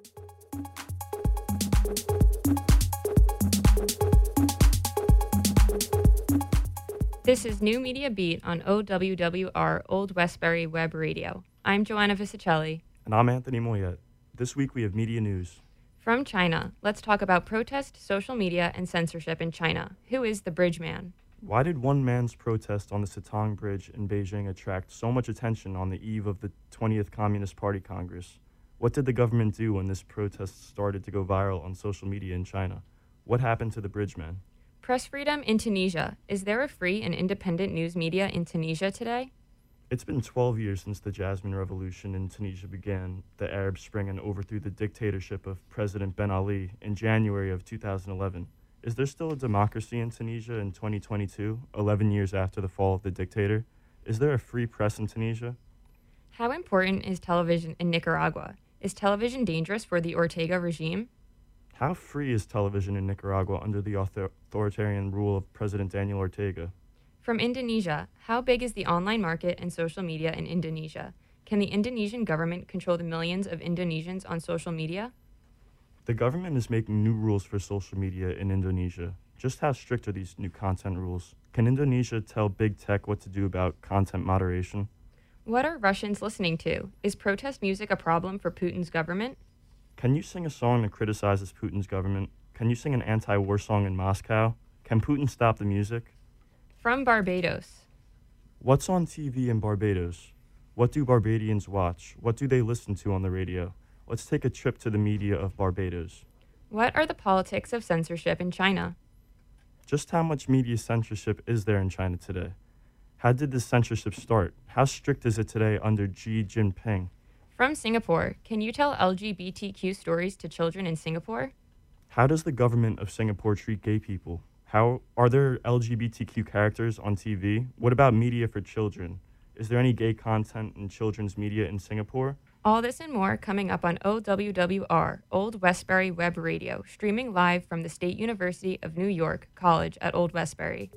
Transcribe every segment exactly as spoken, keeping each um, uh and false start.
This is New Media Beat on O W W R Old Westbury Web Radio. I'm Joanna Vicicelli. And I'm Anthony Moyet. This week we have media news. From China, let's talk about protest, social media, and censorship in China. Who is the Bridge Man? Why did one man's protest on the Sitang Bridge in Beijing attract so much attention on the eve of the twentieth Communist Party Congress? What did the government do when this protest started to go viral on social media in China? What happened to the Bridge Man? Press freedom in Tunisia. Is there a free and independent news media in Tunisia today? It's been twelve years since the Jasmine Revolution in Tunisia began, the Arab Spring, and overthrew the dictatorship of President Ben Ali in January of two thousand eleven. Is there still a democracy in Tunisia in twenty twenty-two, eleven years after the fall of the dictator? Is there a free press in Tunisia? How important is television in Nicaragua? Is television dangerous for the Ortega regime? How free is television in Nicaragua under the author- authoritarian rule of President Daniel Ortega? From Indonesia, how big is the online market and social media in Indonesia? Can the Indonesian government control the millions of Indonesians on social media? The government is making new rules for social media in Indonesia. Just how strict are these new content rules? Can Indonesia tell big tech what to do about content moderation? What are Russians listening to? Is protest music a problem for Putin's government? Can you sing a song that criticizes Putin's government? Can you sing an anti-war song in Moscow? Can Putin stop the music? From Barbados. What's on T V in Barbados? What do Barbadians watch? What do they listen to on the radio? Let's take a trip to the media of Barbados. What are the politics of censorship in China? Just how much media censorship is there in China today? How did this censorship start? How strict is it today under Xi Jinping? From Singapore, can you tell L G B T Q stories to children in Singapore? How does the government of Singapore treat gay people? How are there L G B T Q characters on T V? What about media for children? Is there any gay content in children's media in Singapore? All this and more coming up on O W W R, Old Westbury Web Radio, streaming live from the State University of New York College at Old Westbury.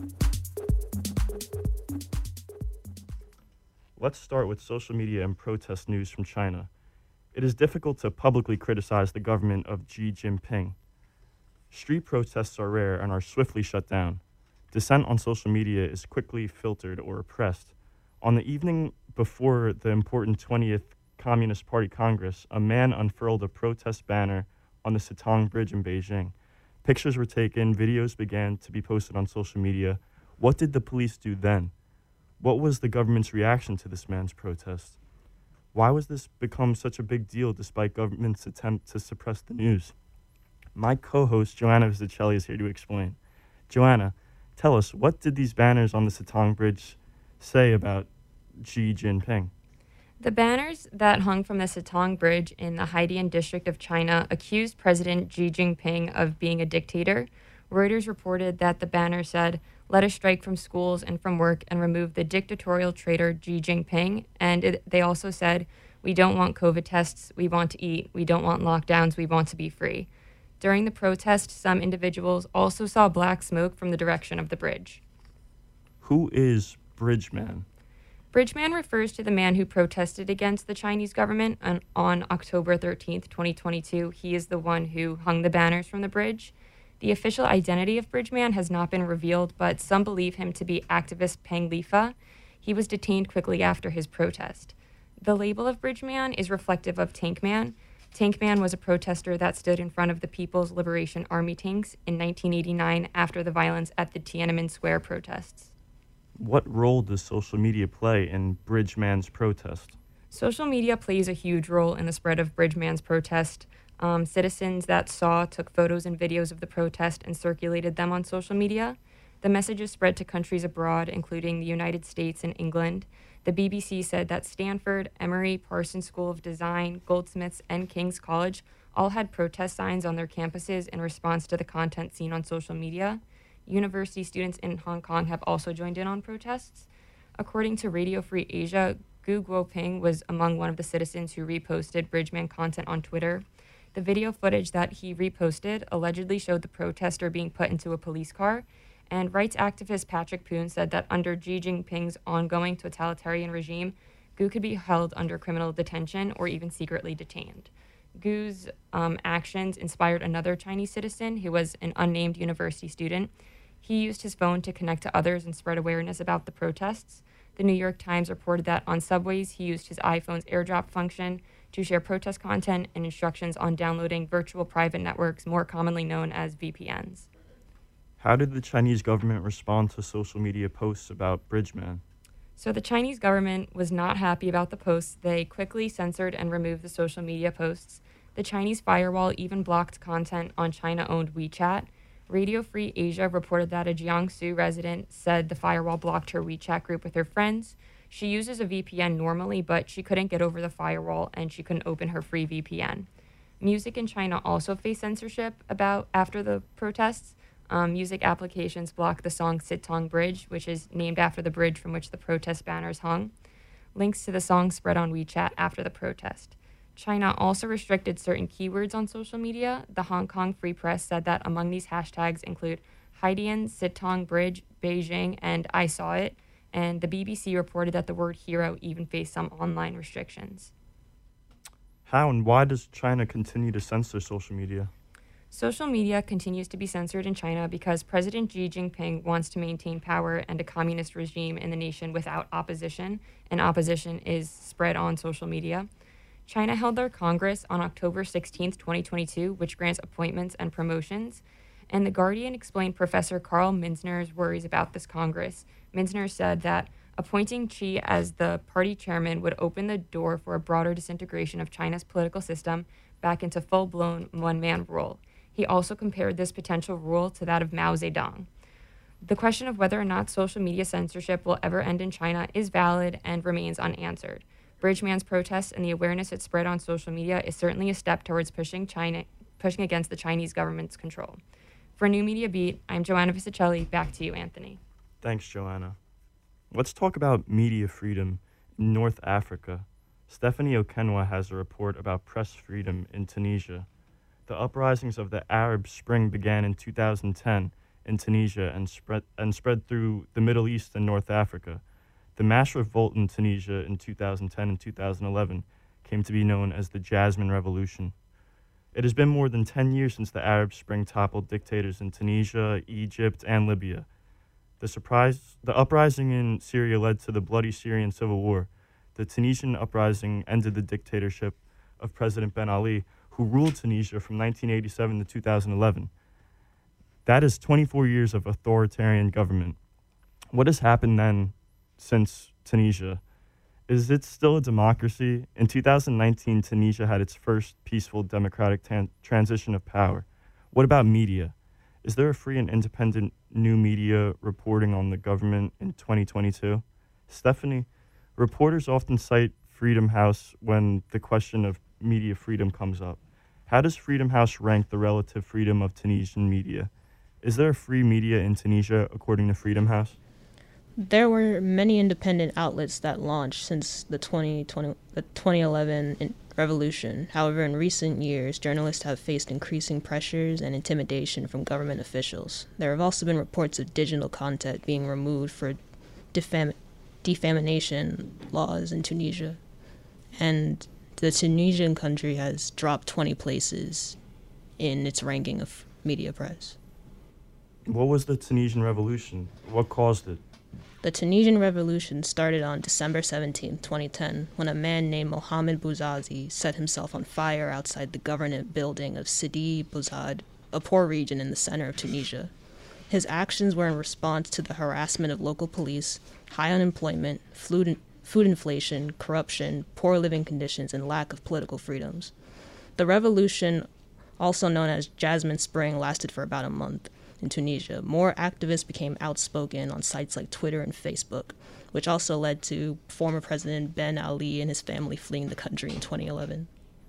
Let's start with social media and protest news from China. It is difficult to publicly criticize the government of Xi Jinping. Street protests are rare and are swiftly shut down. Dissent on social media is quickly filtered or oppressed. On the evening before the important twentieth Communist Party Congress, a man unfurled a protest banner on the Sitang Bridge in Beijing. Pictures were taken, videos began to be posted on social media. What did the police do then? What was the government's reaction to this man's protest? Why was this become such a big deal despite government's attempt to suppress the news? My co-host, Joanna Vicicelli, is here to explain. Joanna, tell us, what did these banners on the Sitang Bridge say about Xi Jinping? The banners that hung from the Sitang Bridge in the Haidian district of China accused President Xi Jinping of being a dictator. Reuters reported that the banner said, "Let us strike from schools and from work and remove the dictatorial traitor Xi Jinping." And it, they also said, "We don't want COVID tests, we want to eat. We don't want lockdowns, we want to be free." During the protest, some individuals also saw black smoke from the direction of the bridge. Who is Bridgeman? Bridgeman refers to the man who protested against the Chinese government on, on October thirteenth, twenty twenty-two. He is the one who hung the banners from the bridge. The official identity of Bridgeman has not been revealed, but some believe him to be activist Peng Lifa. He was detained quickly after his protest. The label of Bridgeman is reflective of Tankman. Tankman was a protester that stood in front of the People's Liberation Army tanks in nineteen eighty-nine after the violence at the Tiananmen Square protests. What role does social media play in Bridgeman's protest? Social media plays a huge role in the spread of Bridgeman's protest. Um, citizens that saw took photos and videos of the protest and circulated them on social media. The messages spread to countries abroad, including the United States and England. The B B C said that Stanford, Emory, Parsons School of Design, Goldsmiths, and King's College all had protest signs on their campuses in response to the content seen on social media. University students in Hong Kong have also joined in on protests. According to Radio Free Asia, Gu Guoping was among one of the citizens who reposted Bridgeman content on Twitter. The video footage that he reposted allegedly showed the protester being put into a police car, and rights activist Patrick Poon said that under Xi Jinping's ongoing totalitarian regime, Gu could be held under criminal detention or even secretly detained. Gu's um, actions inspired another Chinese citizen who was an unnamed university student. He used his phone to connect to others and spread awareness about the protests. The New York Times reported that on subways, he used his iPhone's airdrop function to share protest content and instructions on downloading virtual private networks, more commonly known as V P Ns. How did the Chinese government respond to social media posts about Bridgeman? So the Chinese government was not happy about the posts. They quickly censored and removed the social media posts. The Chinese firewall even blocked content on China-owned WeChat. Radio Free Asia reported that a Jiangsu resident said the firewall blocked her WeChat group with her friends. She uses a V P N normally, but she couldn't get over the firewall and she couldn't open her free V P N. Music in China also faced censorship about after the protests. Um, music applications blocked the song Sitong Bridge, which is named after the bridge from which the protest banners hung. Links to the song spread on WeChat after the protest. China also restricted certain keywords on social media. The Hong Kong Free Press said that among these hashtags include Haidian, Sitong Bridge, Beijing, and I Saw It. And the B B C reported that the word hero even faced some online restrictions. How and why does China continue to censor social media? Social media continues to be censored in China because President Xi Jinping wants to maintain power and a communist regime in the nation without opposition, and opposition is spread on social media. China held their Congress on October sixteenth, twenty twenty-two, which grants appointments and promotions. And The Guardian explained Professor Carl Minzner's worries about this Congress. Minzner said that appointing Xi as the party chairman would open the door for a broader disintegration of China's political system back into full-blown one-man rule. He also compared this potential rule to that of Mao Zedong. The question of whether or not social media censorship will ever end in China is valid and remains unanswered. Bridgeman's protests and the awareness it spread on social media is certainly a step towards pushing China, pushing against the Chinese government's control. For New Media Beat, I'm Joanna Vicicelli. Back to you, Anthony. Thanks, Joanna. Let's talk about media freedom in North Africa. Stephanie Okenwa has a report about press freedom in Tunisia. The uprisings of the Arab Spring began in two thousand ten in Tunisia and spread and spread through the Middle East and North Africa. The mass revolt in Tunisia in two thousand ten and two thousand eleven came to be known as the Jasmine Revolution. It has been more than ten years since the Arab Spring toppled dictators in Tunisia, Egypt, and Libya. The surprise, the uprising in Syria led to the bloody Syrian civil war. The Tunisian uprising ended the dictatorship of President Ben Ali, who ruled Tunisia from nineteen eighty-seven to two thousand eleven. That is twenty-four years of authoritarian government. What has happened then since Tunisia? Is it still a democracy? In two thousand nineteen, Tunisia had its first peaceful democratic tan- transition of power. What about media? Is there a free and independent new media reporting on the government in twenty twenty-two? Stephanie, reporters often cite Freedom House when the question of media freedom comes up. How does Freedom House rank the relative freedom of Tunisian media? Is there a free media in Tunisia, according to Freedom House? There were many independent outlets that launched since the twenty twenty, the twenty eleven in revolution. However, in recent years, journalists have faced increasing pressures and intimidation from government officials. There have also been reports of digital content being removed for defam- defamation laws in Tunisia. And the Tunisian country has dropped twenty places in its ranking of media press. What was the Tunisian revolution? What caused it? The Tunisian revolution started on December seventeenth, twenty ten, when a man named Mohamed Bouazizi set himself on fire outside the government building of Sidi Bouzid, a poor region in the center of Tunisia. His actions were in response to the harassment of local police, high unemployment, food food inflation, corruption, poor living conditions, and lack of political freedoms. The revolution, also known as Jasmine Spring, lasted for about a month. In Tunisia, more activists became outspoken on sites like Twitter and Facebook, which also led to former President Ben Ali and his family fleeing the country in twenty eleven.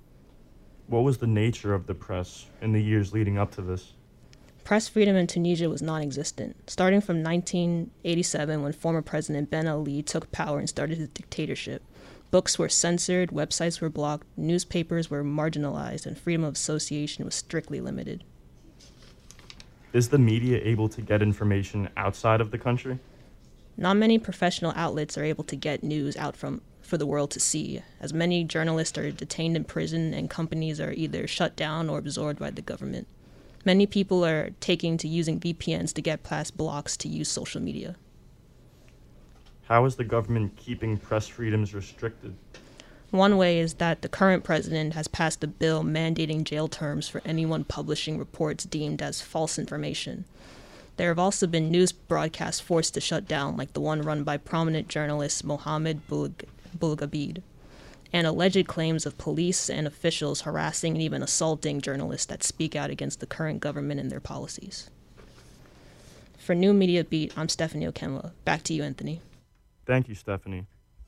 What was the nature of the press in the years leading up to this? Press freedom in Tunisia was non-existent, starting from nineteen eighty-seven when former President Ben Ali took power and started his dictatorship. Books were censored, websites were blocked, newspapers were marginalized, and freedom of association was strictly limited. Is the media able to get information outside of the country? Not many professional outlets are able to get news out from for the world to see, as many journalists are detained in prison and companies are either shut down or absorbed by the government. Many people are taking to using V P Ns to get past blocks to use social media. How is the government keeping press freedoms restricted? One way is that the current president has passed a bill mandating jail terms for anyone publishing reports deemed as false information. There have also been news broadcasts forced to shut down, like the one run by prominent journalist Mohammed Bulg- Bulgabid, and alleged claims of police and officials harassing and even assaulting journalists that speak out against the current government and their policies. For New Media Beat, I'm Stephanie Okemla. Back to you, Anthony. Thank you, Stephanie.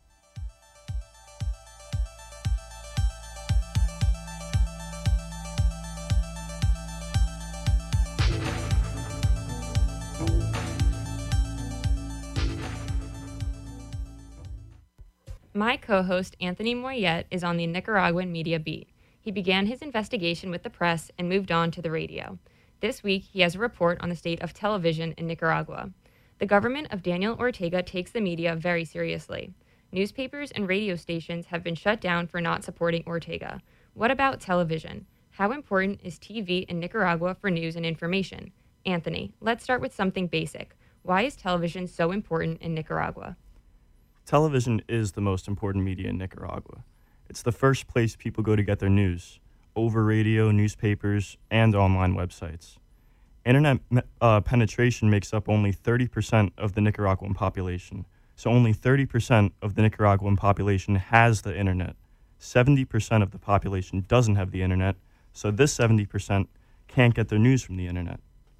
My co-host, Anthony Moyet, is on the Nicaraguan Media Beat. He began his investigation with the press and moved on to the radio. This week, he has a report on the state of television in Nicaragua. The government of Daniel Ortega takes the media very seriously. Newspapers and radio stations have been shut down for not supporting Ortega. What about television? How important is T V in Nicaragua for news and information? Anthony, let's start with something basic. Why is television so important in Nicaragua? Television is the most important media in Nicaragua. It's the first place people go to get their news, over radio, newspapers, and online websites. Internet uh, penetration makes up only thirty percent of the Nicaraguan population, so only thirty percent of the Nicaraguan population has the internet. seventy percent of the population doesn't have the internet, so this seventy percent can't get their news from the internet.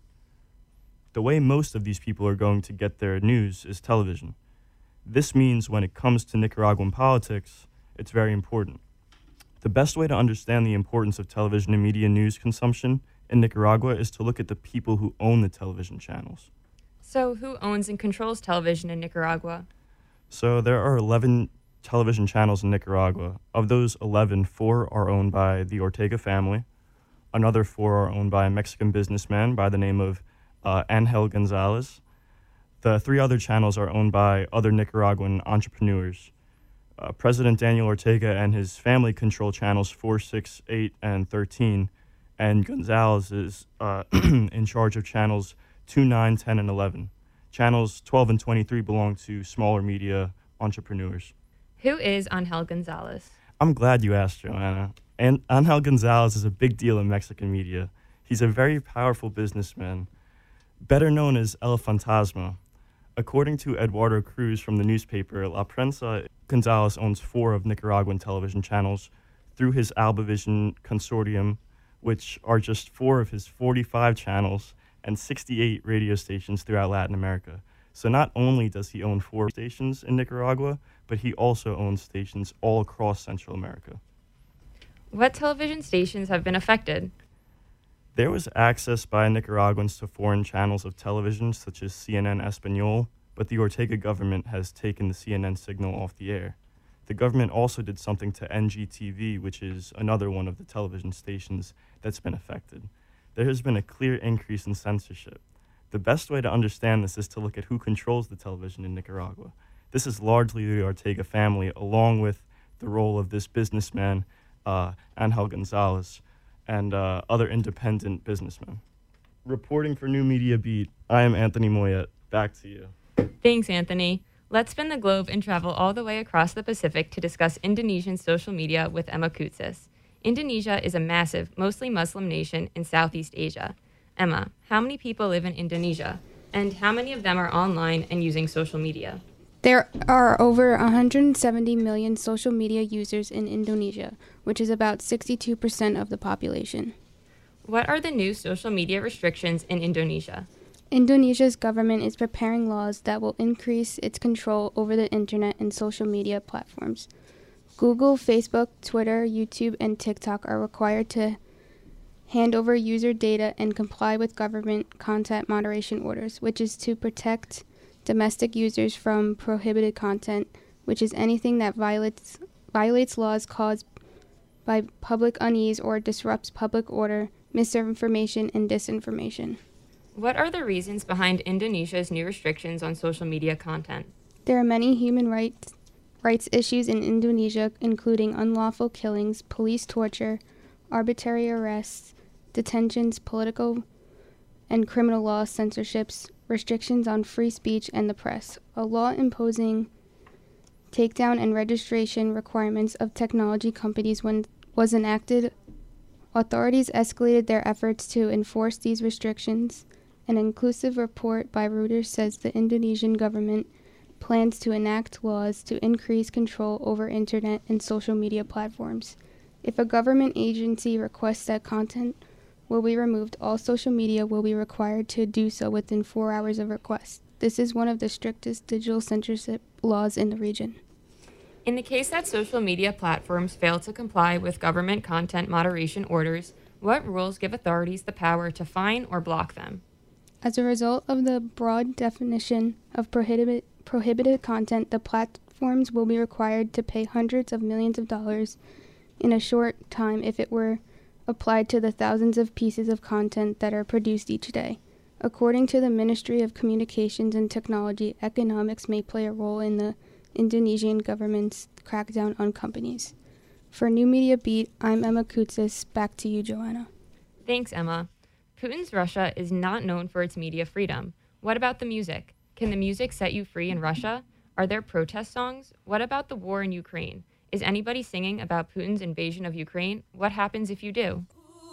The way most of these people are going to get their news is television. This means when it comes to Nicaraguan politics, it's very important. The best way to understand the importance of television and media news consumption in Nicaragua is to look at the people who own the television channels. So who owns and controls television in Nicaragua? So there are eleven television channels in Nicaragua. Of those eleven, four are owned by the Ortega family. Another four are owned by a Mexican businessman by the name of uh, Angel Gonzalez. The three other channels are owned by other Nicaraguan entrepreneurs. Uh, President Daniel Ortega and his family control channels four, six, eight, and thirteen, and Gonzalez is uh, in charge of channels two, nine, ten, and eleven. Channels twelve and twenty-three belong to smaller media entrepreneurs. Who is Angel Gonzalez? I'm glad you asked, Joanna. And Angel Gonzalez is a big deal in Mexican media. He's a very powerful businessman, better known as El Fantasma. According to Eduardo Cruz from the newspaper La Prensa, Gonzalez owns four of Nicaraguan television channels through his Albavision consortium, which are just four of his forty-five channels and sixty-eight radio stations throughout Latin America. So not only does he own four stations in Nicaragua, but he also owns stations all across Central America. What television stations have been affected? There was access by Nicaraguans to foreign channels of television, such as C N N Español, but the Ortega government has taken the C N N signal off the air. The government also did something to N G T V, which is another one of the television stations that's been affected. There has been a clear increase in censorship. The best way to understand this is to look at who controls the television in Nicaragua. This is largely the Ortega family, along with the role of this businessman, uh, Angel Gonzalez, and uh, other independent businessmen. Reporting for New Media Beat, I am Anthony Moyet. Back to you. Thanks, Anthony. Let's spin the globe and travel all the way across the Pacific to discuss Indonesian social media with Emma Koutsis. Indonesia is a massive, mostly Muslim nation in Southeast Asia. Emma, how many people live in Indonesia? And how many of them are online and using social media? There are over one hundred seventy million social media users in Indonesia, which is about sixty-two percent of the population. What are the new social media restrictions in Indonesia? Indonesia's government is preparing laws that will increase its control over the internet and social media platforms. Google, Facebook, Twitter, YouTube, and TikTok are required to hand over user data and comply with government content moderation orders, which is to protect domestic users from prohibited content, which is anything that violates violates laws caused by public unease or disrupts public order, misinformation, and disinformation. What are the reasons behind Indonesia's new restrictions on social media content? There are many human rights rights issues in Indonesia, including unlawful killings, police torture, arbitrary arrests, detentions, political and criminal law censorships, restrictions on free speech and the press. A law imposing takedown and registration requirements of technology companies when was enacted. Authorities escalated their efforts to enforce these restrictions. An inclusive report by Reuters says the Indonesian government plans to enact laws to increase control over internet and social media platforms. If a government agency requests that content will be removed, all social media will be required to do so within four hours of request. This is one of the strictest digital censorship laws in the region. In the case that social media platforms fail to comply with government content moderation orders, what rules give authorities the power to fine or block them? As a result of the broad definition of prohibited, prohibited content, the platforms will be required to pay hundreds of millions of dollars in a short time if it were applied to the thousands of pieces of content that are produced each day. According to the Ministry of Communications and Technology, economics may play a role in the Indonesian government's crackdown on companies. For New Media Beat, I'm Emma Koutsis. Back to you, Joanna. Thanks, Emma. Putin's Russia is not known for its media freedom. What about the music? Can the music set you free in Russia? Are there protest songs? What about the war in Ukraine? Is anybody singing about Putin's invasion of Ukraine? What happens if you do?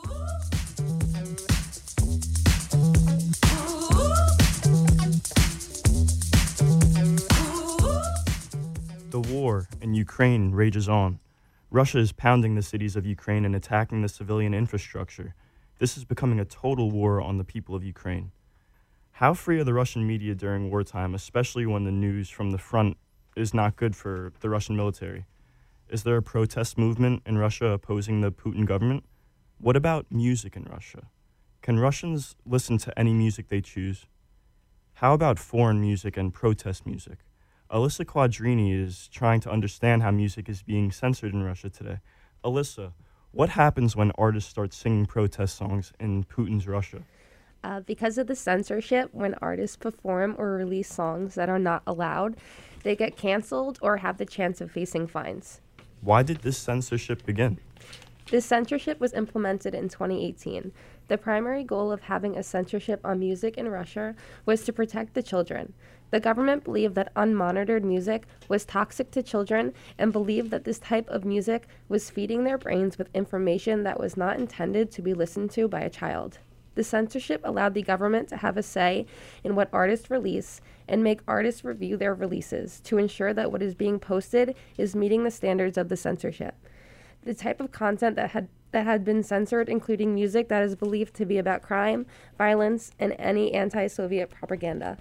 The war in Ukraine rages on. Russia is pounding the cities of Ukraine and attacking the civilian infrastructure. This is becoming a total war on the people of Ukraine. How free are the Russian media during wartime, especially when the news from the front is not good for the Russian military? Is there a protest movement in Russia opposing the Putin government? What about music in Russia? Can Russians listen to any music they choose? How about foreign music and protest music? Alyssa Quadrini is trying to understand how music is being censored in Russia today. Alyssa, what happens when artists start singing protest songs in Putin's Russia? Uh, because of the censorship, when artists perform or release songs that are not allowed, they get canceled or have the chance of facing fines. Why did this censorship begin? This censorship was implemented in twenty eighteen. The primary goal of having a censorship on music in Russia was to protect the children. The government believed that unmonitored music was toxic to children and believed that this type of music was feeding their brains with information that was not intended to be listened to by a child. The censorship allowed the government to have a say in what artists release and make artists review their releases to ensure that what is being posted is meeting the standards of the censorship. The type of content that had that had been censored, including music that is believed to be about crime, violence, and any anti-Soviet propaganda.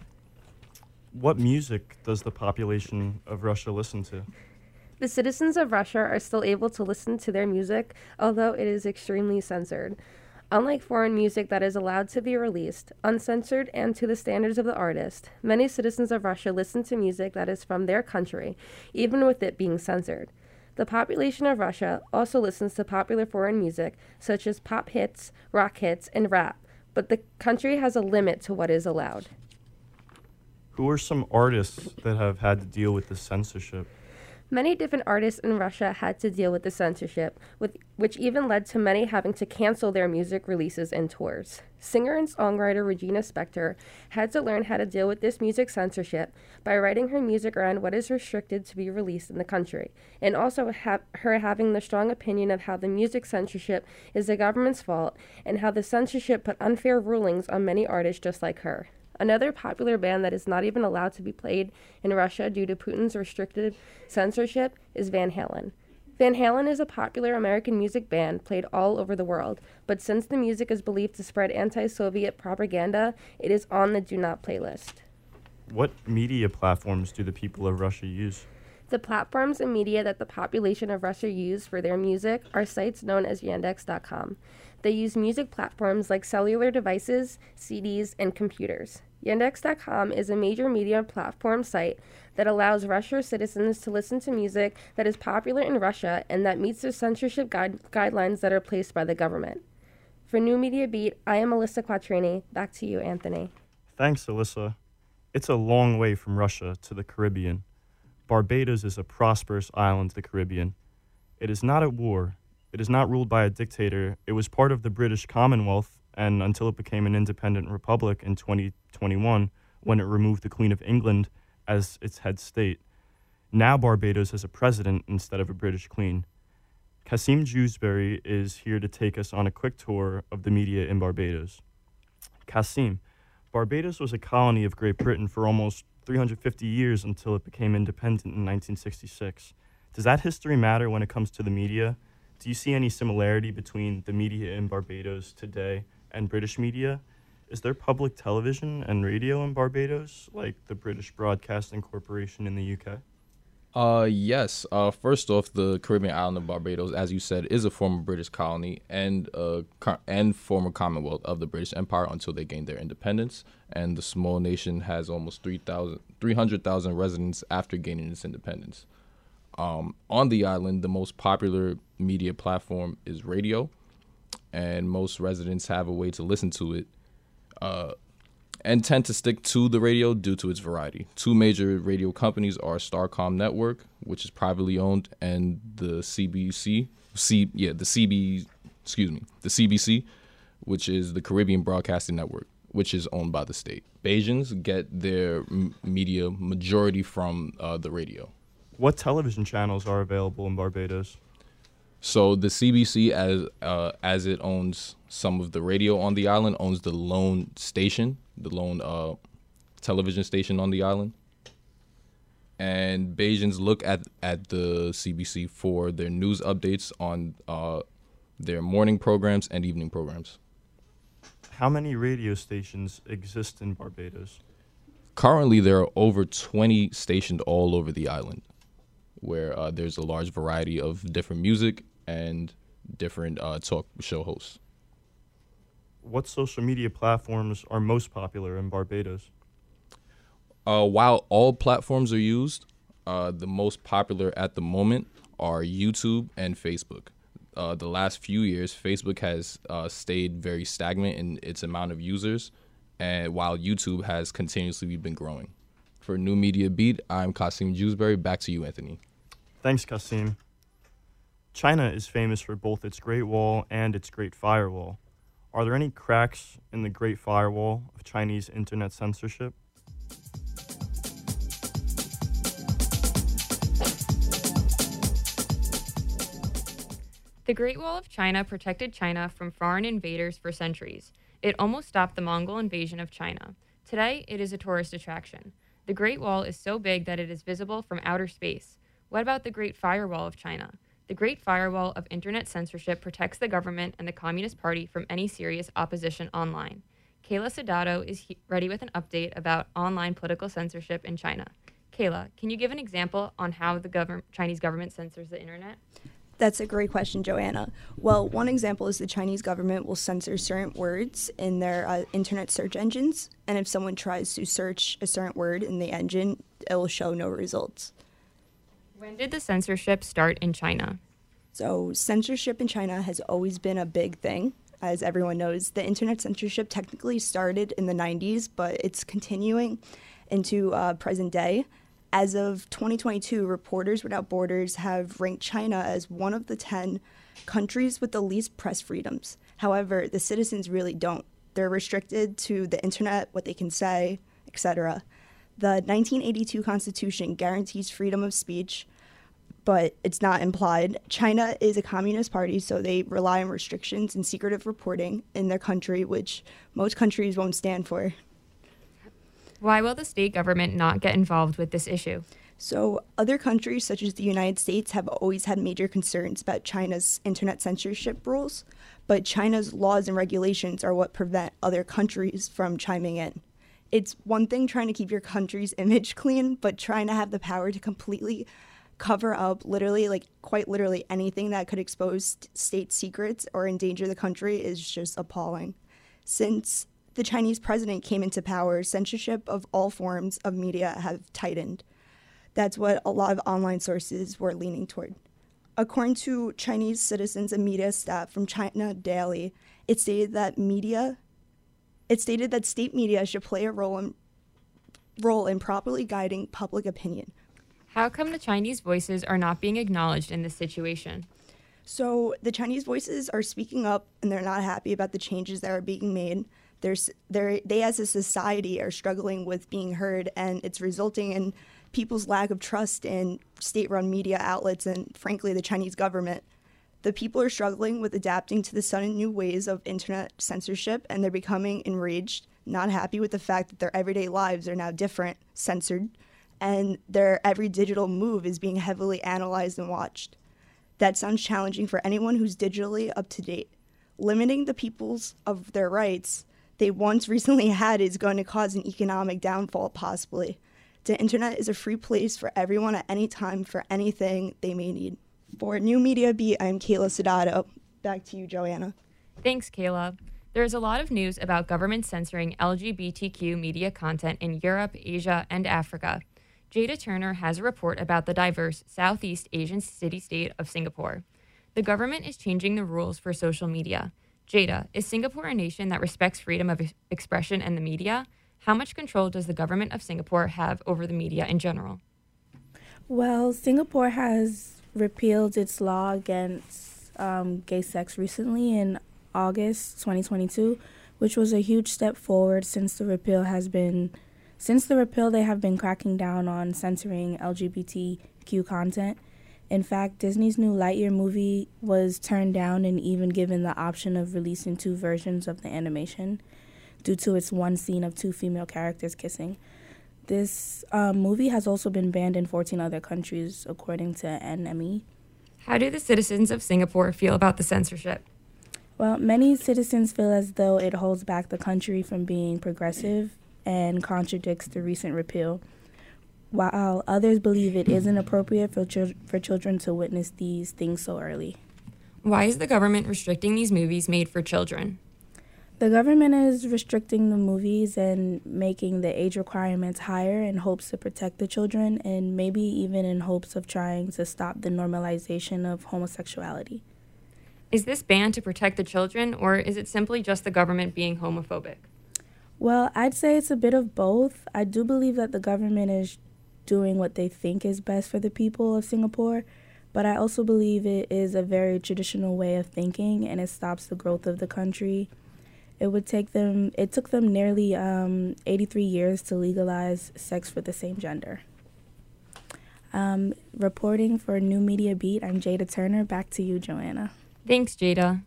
What music does the population of Russia listen to? The citizens of Russia are still able to listen to their music, although it is extremely censored. Unlike foreign music that is allowed to be released, uncensored and to the standards of the artist, many citizens of Russia listen to music that is from their country, even with it being censored. The population of Russia also listens to popular foreign music, such as pop hits, rock hits, and rap, but the country has a limit to what is allowed. Who are some artists that have had to deal with this censorship? Many different artists in Russia had to deal with the censorship, with, which even led to many having to cancel their music releases and tours. Singer and songwriter Regina Spektor had to learn how to deal with this music censorship by writing her music around what is restricted to be released in the country, and also ha- her having the strong opinion of how the music censorship is the government's fault and how the censorship put unfair rulings on many artists just like her. Another popular band that is not even allowed to be played in Russia due to Putin's restricted censorship is Van Halen. Van Halen is a popular American music band played all over the world, but since the music is believed to spread anti-Soviet propaganda, it is on the Do Not Play list. What media platforms do the people of Russia use? The platforms and media that the population of Russia use for their music are sites known as Yandex dot com. They use music platforms like cellular devices, C Ds, and computers. Yandex dot com is a major media platform site that allows Russian citizens to listen to music that is popular in Russia and that meets the censorship guide- guidelines that are placed by the government. For New Media Beat, I am Alyssa Quattrini. Back to you, Anthony. Thanks, Alyssa. It's a long way from Russia to the Caribbean. Barbados is a prosperous island of the Caribbean. It is not at war. It is not ruled by a dictator. It was part of the British Commonwealth, and until it became an independent republic in twenty twenty-one, when it removed the Queen of England as its head state. Now Barbados has a president instead of a British queen. Kasim Jewsbury is here to take us on a quick tour of the media in Barbados. Kasim, Barbados was a colony of Great Britain for almost three hundred fifty years until it became independent in nineteen sixty-six. Does that history matter when it comes to the media? Do you see any similarity between the media in Barbados today and British media? Is there public television and radio in Barbados, like the British Broadcasting Corporation in the U K? Uh, yes. Uh, first off, the Caribbean island of Barbados, as you said, is a former British colony and uh, co- and former Commonwealth of the British Empire until they gained their independence. And the small nation has almost three hundred thousand residents after gaining its independence. Um, on the island, the most popular media platform is radio, and most residents have a way to listen to it. Uh, and tend to stick to the radio due to its variety. Two major radio companies are Starcom Network, which is privately owned, and the C B C, C, yeah, the C B, excuse me, the C B C, which is the Caribbean Broadcasting Network, which is owned by the state. Bajans get their m- media majority from uh, the radio. What television channels are available in Barbados? So the C B C, as uh, as it owns some of the radio on the island, owns the lone station, the lone uh, television station on the island. And Bajans look at, at the C B C for their news updates on uh, their morning programs and evening programs. How many radio stations exist in Barbados? Currently, there are over twenty stationed all over the island, where uh, there's a large variety of different music and different uh, talk show hosts. What social media platforms are most popular in Barbados? Uh, while all platforms are used, uh, the most popular at the moment are YouTube and Facebook. Uh, the last few years, Facebook has uh, stayed very stagnant in its amount of users, and while YouTube has continuously been growing. For New Media Beat, I'm Kasim Jewsbury. Back to you, Anthony. Thanks, Kasim. China is famous for both its Great Wall and its Great Firewall. Are there any cracks in the Great Firewall of Chinese internet censorship? The Great Wall of China protected China from foreign invaders for centuries. It almost stopped the Mongol invasion of China. Today, it is a tourist attraction. The Great Wall is so big that it is visible from outer space. What about the Great Firewall of China? The Great Firewall of internet censorship protects the government and the Communist Party from any serious opposition online. Kayla Sadato is he- ready with an update about online political censorship in China. Kayla, can you give an example on how the gov- Chinese government censors the internet? That's a great question, Joanna. Well, one example is the Chinese government will censor certain words in their uh, internet search engines, and if someone tries to search a certain word in the engine, it will show no results. When did the censorship start in China? So censorship in China has always been a big thing. As everyone knows, the internet censorship technically started in the nineties, but it's continuing into uh, present day. As of twenty twenty-two, Reporters Without Borders have ranked China as one of the ten countries with the least press freedoms. However, the citizens really don't. They're restricted to the internet, what they can say, et cetera. The nineteen eighty-two Constitution guarantees freedom of speech, but it's not implied. China is a communist party, so they rely on restrictions and secretive reporting in their country, which most countries won't stand for. Why will the state government not get involved with this issue? So other countries, such as the United States, have always had major concerns about China's internet censorship rules, but China's laws and regulations are what prevent other countries from chiming in. It's one thing trying to keep your country's image clean, but trying to have the power to completely cover up literally, like quite literally anything that could expose state secrets or endanger the country is just appalling. Since the Chinese president came into power, censorship of all forms of media have tightened. That's what a lot of online sources were leaning toward. According to Chinese citizens and media staff from China Daily, it stated that media, it stated that state media should play a role in, role in properly guiding public opinion. How come the Chinese voices are not being acknowledged in this situation? So the Chinese voices are speaking up, and they're not happy about the changes that are being made. There's, they're, they, as a society, are struggling with being heard, and it's resulting in people's lack of trust in state-run media outlets and, frankly, the Chinese government. The people are struggling with adapting to the sudden new ways of internet censorship, and they're becoming enraged, not happy with the fact that their everyday lives are now different, censored, and their every digital move is being heavily analyzed and watched. That sounds challenging for anyone who's digitally up to date. Limiting the people's of their rights they once recently had is going to cause an economic downfall, possibly. The internet is a free place for everyone at any time for anything they may need. For New Media Beat, I'm Kayla Sodato. Back to you, Joanna. Thanks, Kayla. There's a lot of news about government censoring L G B T Q media content in Europe, Asia, and Africa. Jada Turner has a report about the diverse Southeast Asian city-state of Singapore. The government is changing the rules for social media. Jada, is Singapore a nation that respects freedom of ex- expression and the media? How much control does the government of Singapore have over the media in general? Well, Singapore has repealed its law against um, gay sex recently in August twenty twenty-two, which was a huge step forward since the repeal has been Since the repeal, they have been cracking down on censoring L G B T Q content. In fact, Disney's new Lightyear movie was turned down and even given the option of releasing two versions of the animation due to its one scene of two female characters kissing. This um, movie has also been banned in fourteen other countries, according to N M E. How do the citizens of Singapore feel about the censorship? Well, many citizens feel as though it holds back the country from being progressive and contradicts the recent repeal, while others believe it isn't appropriate for, chil- for children to witness these things so early. Why is the government restricting these movies made for children? The government is restricting the movies and making the age requirements higher in hopes to protect the children, and maybe even in hopes of trying to stop the normalization of homosexuality. Is this ban to protect the children, or is it simply just the government being homophobic? Well, I'd say it's a bit of both. I do believe that the government is doing what they think is best for the people of Singapore, but I also believe it is a very traditional way of thinking and it stops the growth of the country. It would take them, it took them nearly um, eighty-three years to legalize sex for the same gender. Um, reporting for New Media Beat, I'm Jada Turner. Back to you, Joanna. Thanks, Jada.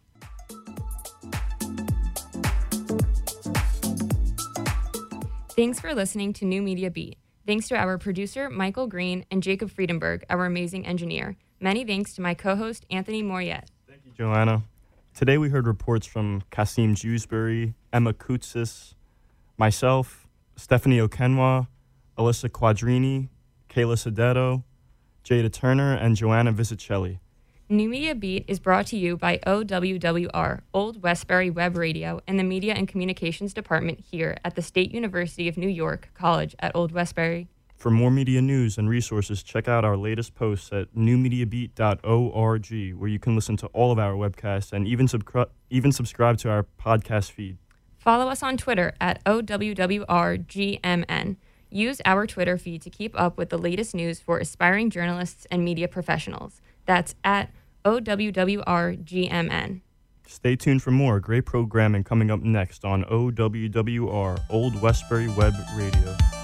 Thanks for listening to New Media Beat. Thanks to our producer, Michael Green, and Jacob Friedenberg, our amazing engineer. Many thanks to my co-host, Anthony Moriette. Thank you, Joanna. Today we heard reports from Kasim Jewsbury, Emma Koutsis, myself, Stephanie Okenwa, Alyssa Quadrini, Kayla Sodeto, Jada Turner, and Joanna Visicelli. New Media Beat is brought to you by O W W R, Old Westbury Web Radio, and the Media and Communications Department here at the State University of New York College at Old Westbury. For more media news and resources, check out our latest posts at new media beat dot org, where you can listen to all of our webcasts and even, subcri- even subscribe to our podcast feed. Follow us on Twitter at O W W R G M N. Use our Twitter feed to keep up with the latest news for aspiring journalists and media professionals. That's at O W W R G M N. Stay tuned for more great programming coming up next on O W W R Old Westbury Web Radio.